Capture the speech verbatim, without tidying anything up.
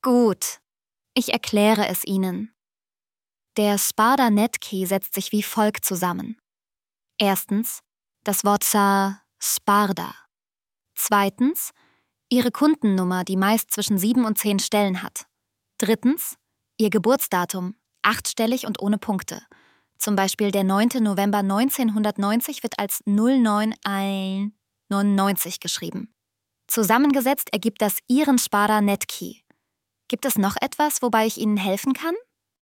Gut, ich erkläre es Ihnen. Der Sparda-Netkey setzt sich wie folgt zusammen. Erstens, das Wort Sa Sparda. Zweitens, Ihre Kundennummer, die meist zwischen sieben und zehn Stellen hat. Drittens, Ihr Geburtsdatum, achtstellig und ohne Punkte. Zum Beispiel der neunte November neunzehnhundertneunzig wird als null neun neunundneunzig geschrieben. Zusammengesetzt ergibt das Ihren Sparda Netkey. Gibt es noch etwas, wobei ich Ihnen helfen kann?